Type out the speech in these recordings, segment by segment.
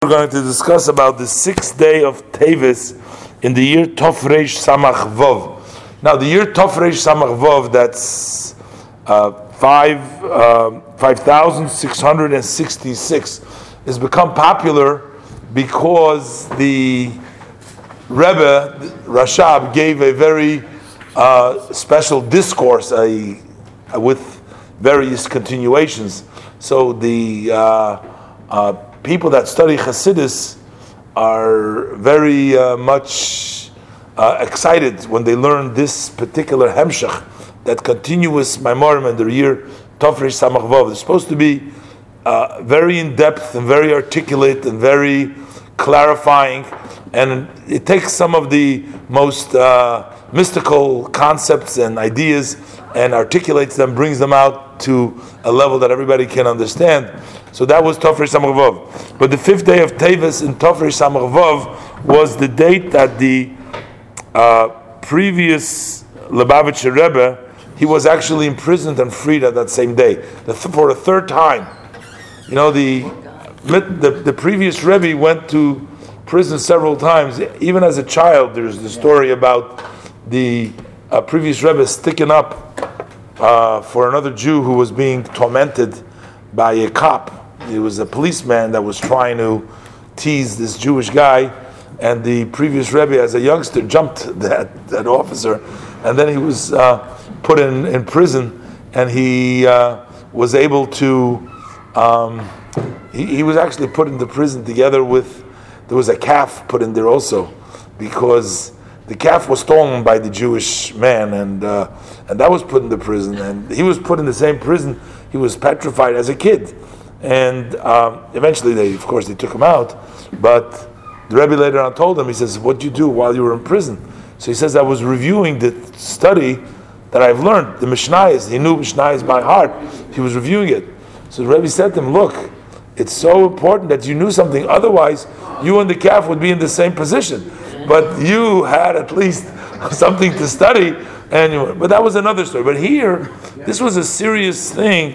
We're going to discuss about the 6th day of Tevis in the year Tov Reish Samach Vov. Now, the year Tov Reish Samach Vov, that's 5,666, has become popular because the Rebbe Rashab gave a very special discourse with various continuations. So the people that study Hasidus are very much excited when they learn this particular Hemshech, that continuous Maimorim in the year Tov Reish Samach Vov. They're supposed to be very in-depth and very articulate and very clarifying, and it takes some of the most mystical concepts and ideas and articulates them, brings them out to a level that everybody can understand. So that was Tov Reish Samach Vov. But the 5th day of Tevis in Tov Reish Samach Vov was the date that the previous Lubavitcher Rebbe, he was actually imprisoned and freed at that same day, for a third time. You know, the previous Rebbe went to prison several times. Even as a child, there's the story about the previous Rebbe sticking up for another Jew who was being tormented by a cop. He was a policeman that was trying to tease this Jewish guy, and the previous Rebbe, as a youngster, jumped that officer, and then he was put in prison, and he was able to. He was actually put into prison together with. There was a calf put in there also, because the calf was stolen by the Jewish man, and that was put into prison, and he was put in the same prison. He was petrified as a kid, and eventually they took him out. But the Rebbe later on told him, he says, "What did you do while you were in prison?" So he says, "I was reviewing the study that I've learned, the Mishnayos." He knew Mishnayos by heart. He was reviewing it. So the Rebbe said to him, "Look, it's so important that you knew something. Otherwise, you and the calf would be in the same position. But you had at least something to study." But that was another story. But here, this was a serious thing.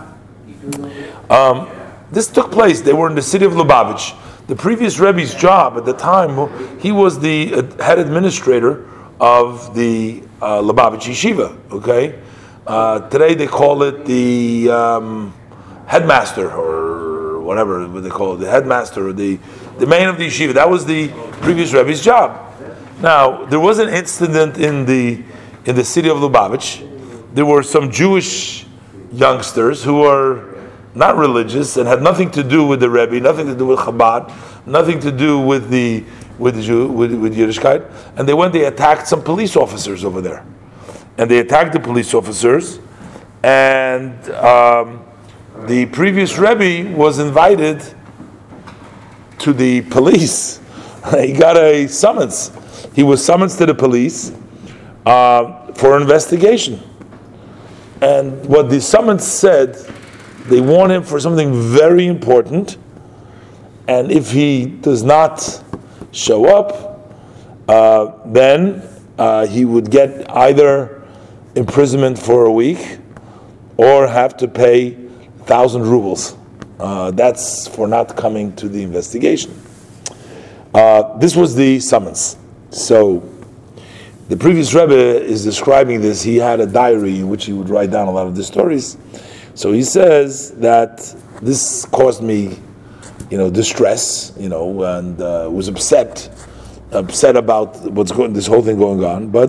This took place. They were in the city of Lubavitch. The previous Rebbe's job at the time, he was the head administrator of the Lubavitch Yeshiva. Okay, today they call it the headmaster, or whatever they call it, the headmaster, or the main of the yeshiva. That was the previous Rebbe's job. Now, there was an incident in the city of Lubavitch. There were some Jewish youngsters who were not religious and had nothing to do with the Rebbe, nothing to do with Chabad, nothing to do with Yiddishkeit, and they attacked some police officers over there. And they attacked the police officers, and the previous Rebbe was invited to the police. He got a summons. He was summoned to the police for investigation. And what the summons said, they warned him for something very important, and if he does not show up, then he would get either imprisonment for a week or have to pay 1,000 rubles. That's for not coming to the investigation. This was the summons. So the previous Rebbe is describing this. He had a diary in which he would write down a lot of the stories. So he says that this caused me, distress, and was upset about this whole thing going on. But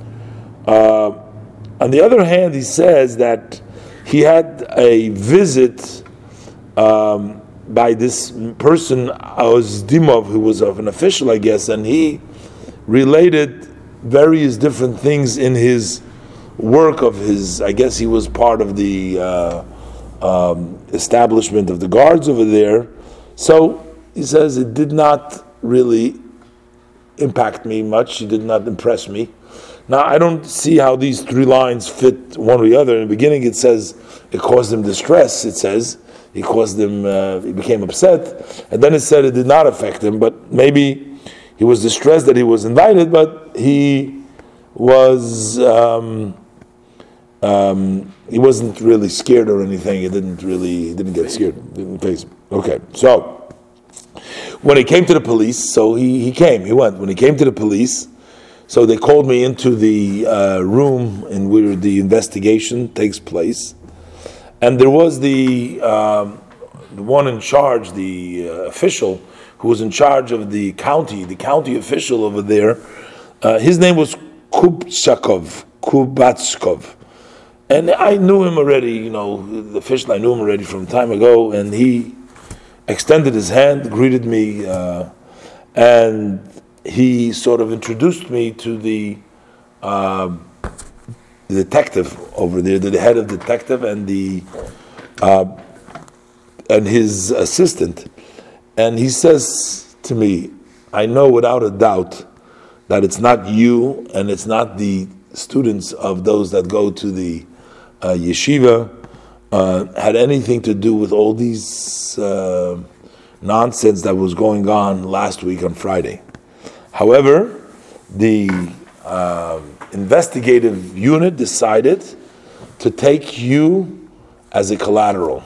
on the other hand, he says that he had a visit by this person, Ozdimov, who was of an official, I guess, and he related various different things in his work of his. I guess he was part of the establishment of the guards over there. So he says it did not really impact me much. It did not impress me. Now, I don't see how these three lines fit one or the other. In the beginning, it says it caused him distress. It says he became upset. And then it said it did not affect him, but maybe he was distressed that he was invited, but he wasn't really scared or anything. He didn't get scared. Didn't face him. Okay, so when he came to the police, so he went. When he came to the police, so they called me into the room in where the investigation takes place, and there was the one in charge, the official who was in charge of the county official over there. His name was Kubatskov. And I knew him already, the official, I knew him already from time ago, and he extended his hand, greeted me, and he sort of introduced me to the detective over there, the head of detective, and and his assistant. And he says to me, I know without a doubt that it's not you and it's not the students of those that go to the yeshiva had anything to do with all these nonsense that was going on last week on Friday. However, the investigative unit decided to take you as a collateral.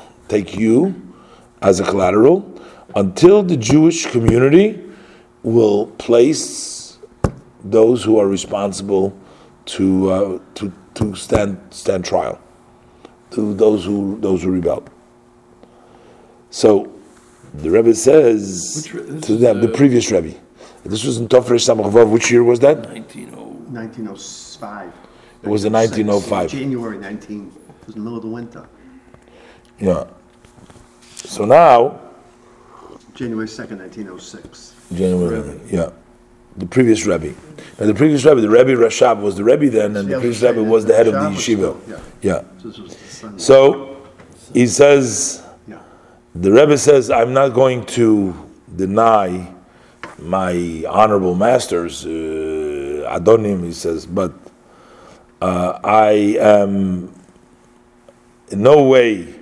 Until the Jewish community will place those who are responsible to stand trial, to those who rebelled. So the Rebbe says to them, the previous Rebbe. This was in Tofresh Samach Vav. Which year was that? 1905. It was in 1905. January 19. It was in the middle of the winter. Yeah. So now, January 2nd, 1906. January, yeah. The previous Rebbe. And the previous Rebbe, the Rebbe Rashab was the Rebbe then, and the previous Rebbe was the head of the yeshiva. Yeah. So he says, the Rebbe says, I'm not going to deny my honorable masters, Adonim, he says, but I am in no way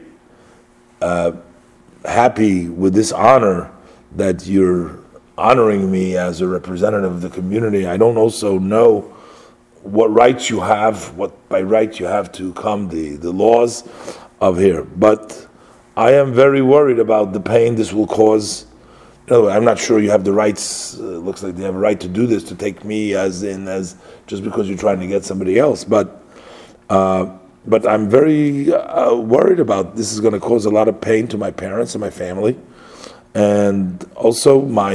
happy with this honor that you're honoring me as a representative of the community. I don't also know what rights you have, what by right you have to come, the laws of here. But I am very worried about the pain this will cause. I'm not sure you have the rights. Looks like they have a right to do this, to take me as just because you're trying to get somebody else. But I'm very worried about this is going to cause a lot of pain to my parents and my family, and also my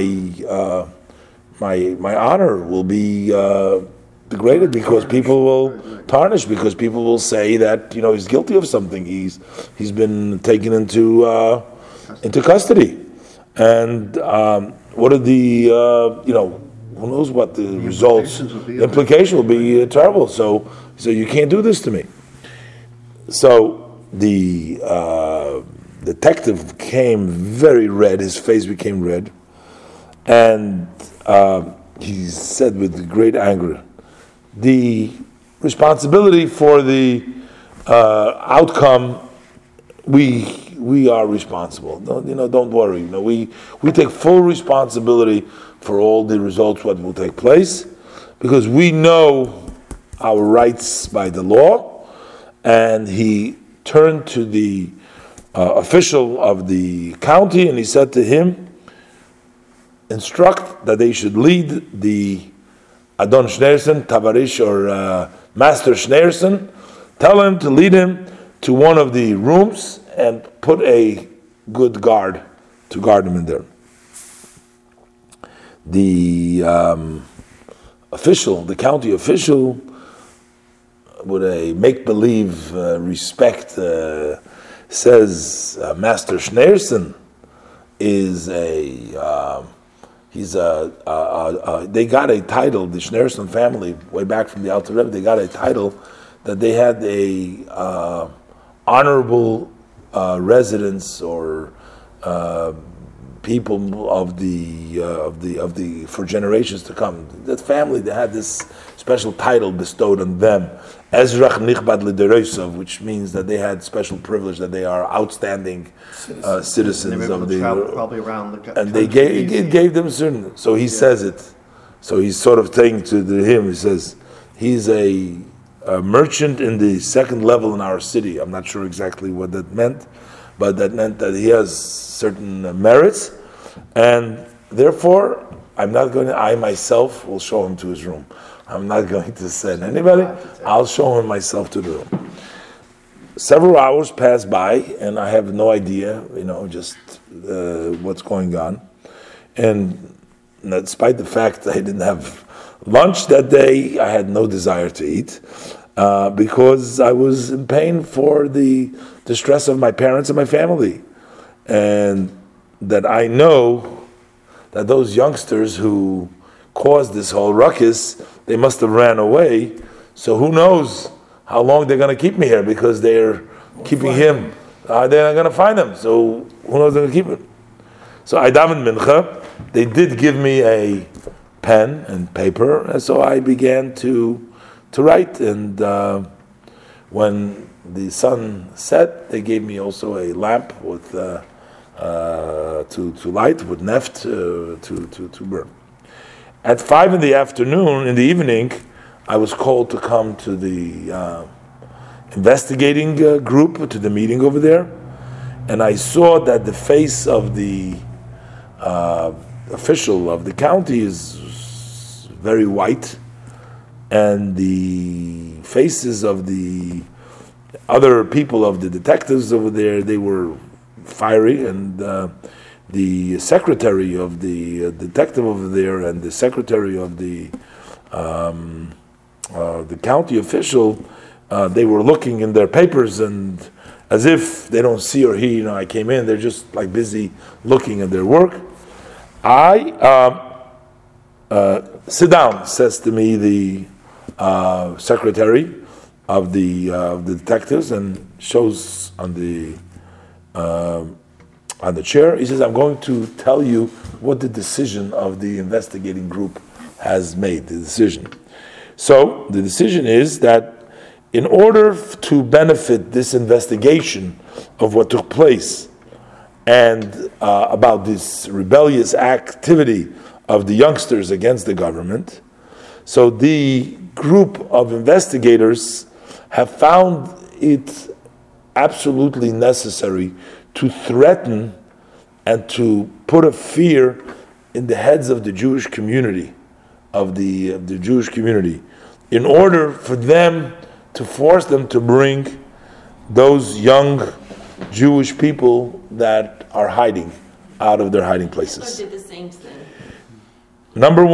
honor will be degraded because people will tarnish, because people will say that he's guilty of something. He's been taken into custody, and what are the who knows what the results? The implication will be terrible. So you can't do this to me. So the detective came very red. His face became red, and he said with great anger, "The responsibility for the outcome, we are responsible. Don't worry. We take full responsibility for all the results what will take place, because we know our rights by the law." And he turned to the official of the county and he said to him, instruct that they should lead the Adon Schneerson, Tavarish, or Master Schneerson. Tell him to lead him to one of the rooms and put a good guard to guard him in there. The official, the county official, with a make-believe respect, says Master Schneerson is they got a title, the Schneerson family, way back from the Alter Rebbe, they got a title that they had a honorable residence or people of the for generations to come. That family, they had this special title bestowed on them, Ezrach Nichbad Lidereisov, which means that they had special privilege, that they are outstanding citizens of the. Probably around the. And they gave them certain. So he says it. So he's sort of saying to him. He says he's a merchant in the second level in our city. I'm not sure exactly what that meant, but that meant that he has certain merits, and therefore, I myself will show him to his room. I'm not going to send anybody. I'll show him myself to the room. Several hours pass by, and I have no idea, just what's going on. And despite the fact I didn't have lunch that day, I had no desire to eat because I was in pain for the distress of my parents and my family. And that I know that those youngsters who caused this whole ruckus, they must have ran away. So who knows how long they're going to keep me here, because they're keeping him. They're not going to find him. So who knows they're going to keep him. So I davened mincha. They did give me a pen and paper, and so I began to write. And when the sun set, they gave me also a lamp with to light with neft to burn. At 5 in the evening, I was called to come to the investigating group, to the meeting over there, and I saw that the face of the official of the county is very white, and the faces of the other people, of the detectives over there, they were fiery, and the secretary of the detective over there and the secretary of the county official, they were looking in their papers, and as if they don't see or hear. I came in, they're just like busy looking at their work. Sit down, says to me the secretary of the detectives, and shows on the chair. He says, I'm going to tell you what the decision of the investigating group has made, the decision. So the decision is that in order to benefit this investigation of what took place and about this rebellious activity of the youngsters against the government, so the group of investigators have found it absolutely necessary to threaten and to put a fear in the heads of the Jewish community, of the Jewish community, in order for them to force them to bring those young Jewish people that are hiding out of their hiding places. Did the same thing. Number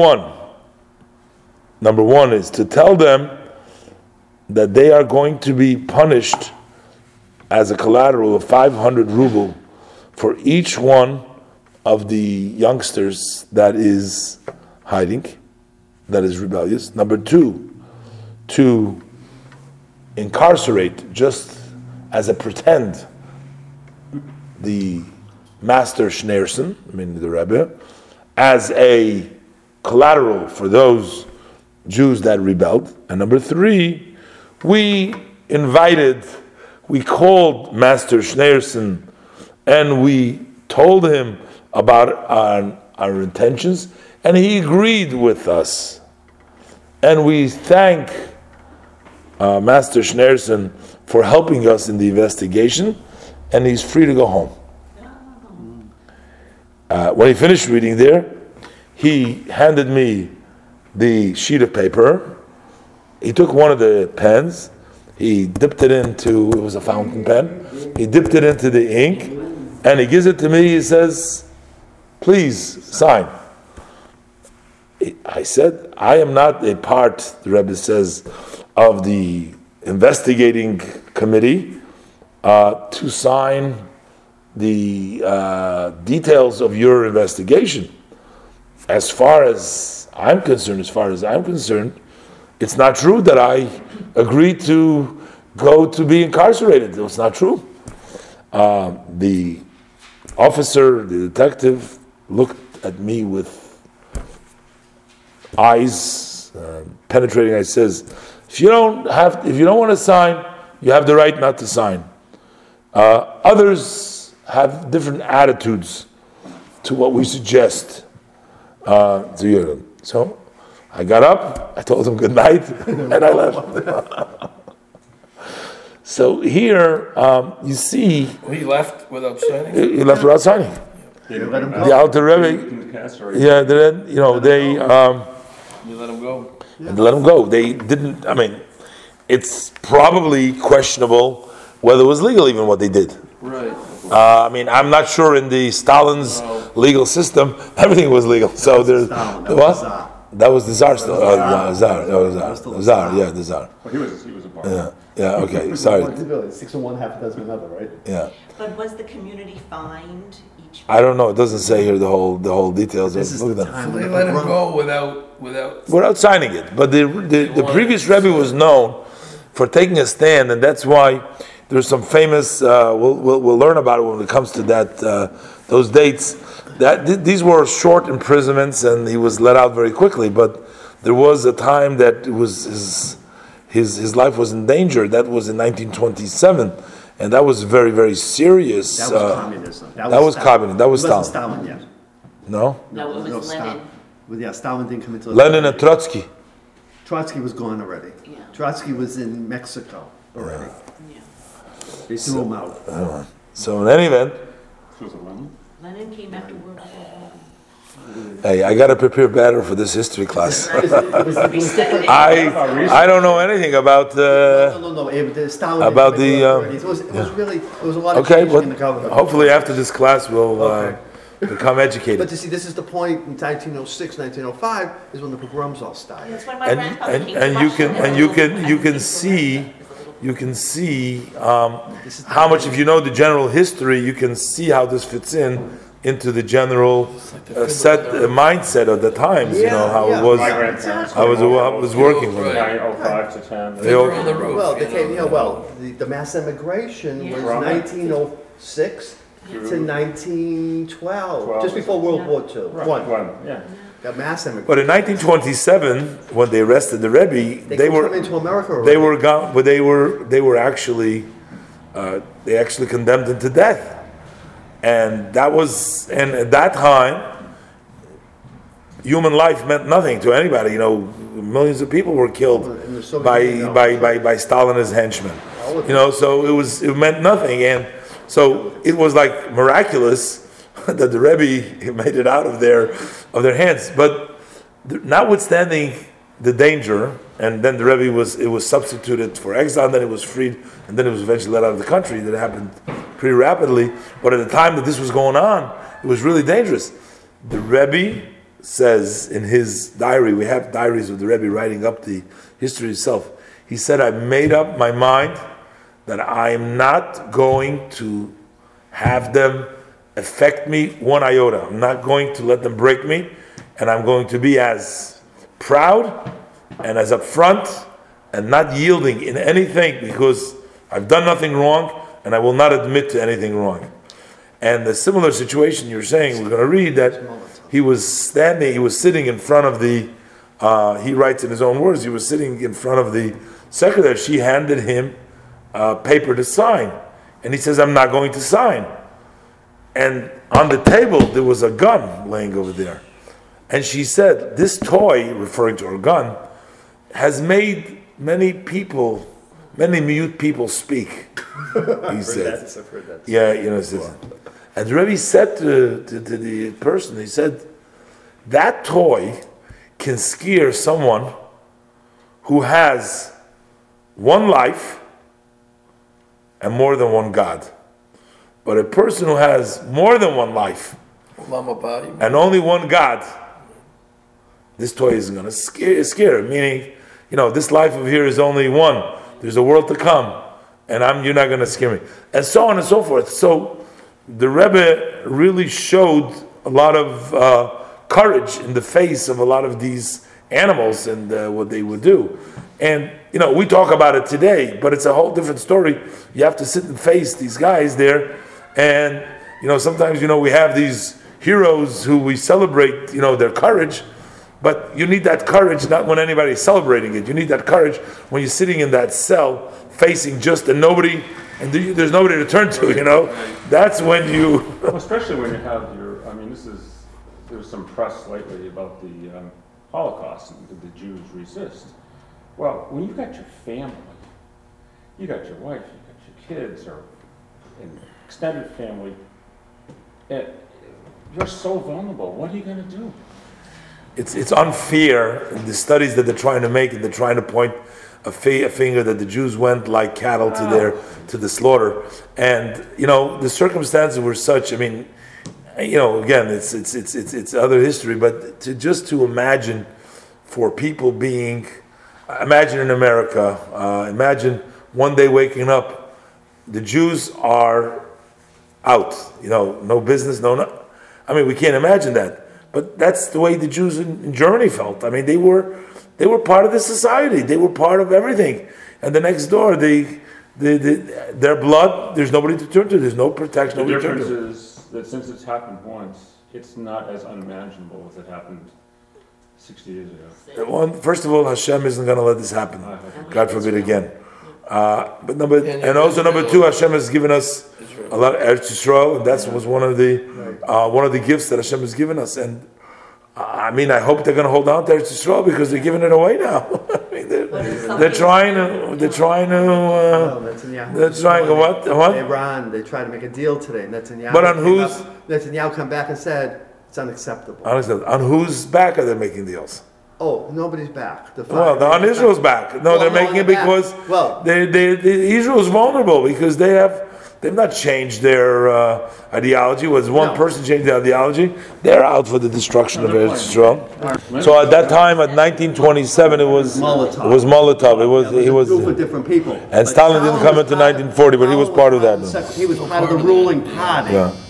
one is to tell them that they are going to be punished as a collateral of 500 ruble for each one of the youngsters that is hiding, that is rebellious. Number two, to incarcerate, just as a pretend, the master Schneerson, the Rebbe, as a collateral for those Jews that rebelled. And number three, we called Master Schneerson and we told him about our intentions, and he agreed with us. And we thank Master Schneerson for helping us in the investigation, and he's free to go home. When he finished reading there, he handed me the sheet of paper. He took one of the pens, he dipped it into, it was a fountain pen, he dipped it into the ink, and he gives it to me. He says, please sign. I said, I am not a part, the Rebbe says, of the investigating committee to sign the details of your investigation. As far as I'm concerned, it's not true that I agreed to go to be incarcerated. It's not true. The officer, the detective, looked at me with eyes penetrating. I says, if you don't want to sign, you have the right not to sign. Others have different attitudes to what we suggest to you. So I got up, I told him good night, and I left. So here, you see... He left without signing? He left without signing. They let him the go. Alter Rebbe, In the past, or yeah, they you let him go. and let them go. They didn't. I mean, it's probably questionable whether it was legal even what they did. Right. I mean, I'm not sure in the Stalin's legal system everything was legal. So there's Stalin, that what? was the Tsar. That was the Tsar still. Tsar. That was That was Tsar. still The the Tsar. Tsar. Yeah, the Tsar. Well, he was a part. Yeah. Yeah. Okay. Sorry. 6 of one, half a dozen another, right? Yeah. But was the community fined each? I don't know. It doesn't say here the whole details. This is Look the at that. time So when they the let him pogrom- go without. Without signing it. But the previous Rebbe was known for taking a stand, and that's why there's some famous. We'll learn about it when it comes to that those dates. These were short imprisonments, and he was let out very quickly. But there was a time that it was his life was in danger. That was in 1927, and that was very, very serious. That was communism. that was Stalin. communism. That was It wasn't Stalin. Stalin yet. No, No, it was Lenin. Well, yeah, Stalin didn't come into Lenin and Trotsky. Trotsky was gone already. Yeah. Trotsky was in Mexico already. Yeah. They threw him out. So in any event, This was a lemon. Lenin came after World War hey, I got to prepare better for this history class. It was different. I don't know anything about. Stalin About didn't the, come into it already. It was really, there was a lot of Okay, change but in the government. hopefully after this class we'll Okay. become But educated. you see, this is the point in 1906, 1905, is when the pogroms all started. That's when my And grandfather and came to and you Russia can as a and you little- can you I can think see as a little- you can see how much, if you know the general history, you can see how this fits into the general mindset of the times. You know how it was. My grandparents. I was working with it. Right. 905 to 10. They all- Fiddler on the Roof. Well, they you came, know. the mass immigration was Yeah. 1906 to 1912, just before World War II. Right. One, Yeah. got mass immigration. But in 1927, when they arrested the Rebbe, They they could come were into America already. they were gone, but they were actually they actually condemned him to death, and at that time, human life meant nothing to anybody. You know, millions of people were killed In the Soviet by Union, by Stalin and his henchmen. You know, so it meant nothing, and so it was like miraculous that the Rebbe made it out of their hands. But notwithstanding the danger, and then the Rebbe was substituted for exile, and then it was freed, and then it was eventually let out of the country. That happened pretty rapidly. But at the time that this was going on, it was really dangerous. The Rebbe says in his diary, we have diaries of the Rebbe writing up the history itself. He said, "I made up my mind that I am not going to have them affect me one iota. I'm not going to let them break me, and I'm going to be as proud and as upfront and not yielding in anything because I've done nothing wrong and I will not admit to anything wrong." And the similar situation you're saying, we're going to read that he was sitting in front of the, he writes in his own words, he was sitting in front of the secretary. She handed him paper to sign. And he says, "I'm not going to sign." And on the table, there was a gun laying over there. And she said, "This toy," referring to her gun, "has made many mute people speak." He said. I've heard that. Yeah, you know, it says, and the Rebbe said to the person, he said, "That toy can scare someone who has one life and more than one God. But a person who has more than one life and only one God, this toy isn't going to scare him." Meaning, you know, this life of here is only one. There's a world to come, and you're not going to scare me, and so on and so forth. So the Rebbe really showed a lot of courage in the face of a lot of these animals and what they would do. And you know, we talk about it today, but it's a whole different story. You have to sit and face these guys there, and you know, sometimes, you know, we have these heroes who we celebrate, you know, their courage. But you need that courage not when anybody's celebrating it. You need that courage when you're sitting in that cell, facing there's nobody to turn to. You know, that's when you. Well, especially when you have there's some press lately about the Holocaust and did the Jews resist? Well, when you've got your family, you got your wife, you got your kids, or an extended family, and you're so vulnerable. What are you gonna do? It's unfair, the studies that they're trying to make, and they're trying to point a finger that the Jews went like cattle to the slaughter. And, you know, the circumstances were such, I mean, you know, again, it's other history, but to imagine for people being, imagine in America, imagine one day waking up, the Jews are out, you know, no business, I mean, we can't imagine that. But that's the way the Jews in Germany felt. I mean, they were part of the society. They were part of everything. And the next door, their blood, there's nobody to turn to. There's no protection. The Nobody to turn difference to. is that since it's happened once, it's not as unmanageable as it happened 60 years ago. Well, first of all, Hashem isn't going to let this happen. God forbid again. But number two, Hashem has given us a lot of Eretz Yisrael, and that was one of the gifts that Hashem has given us. And I mean, I hope they're going to hold on to Eretz Yisrael because they're giving it away now. I mean, they're trying to. They're trying to what? Iran, they tried to make a deal today. Netanyahu. But on Netanyahu come back and said it's unacceptable. On whose back are they making deals? Oh, nobody's back. On Israel's back. No, they're making it because Israel's vulnerable because they've not changed their ideology. Was one person changed their ideology? They're out for the destruction of Eretz Yisrael. So at that time, at 1927, it was Molotov. It was a group of different people. And Stalin didn't come into 1940, but he was part of that. He was part of the ruling party. Yeah.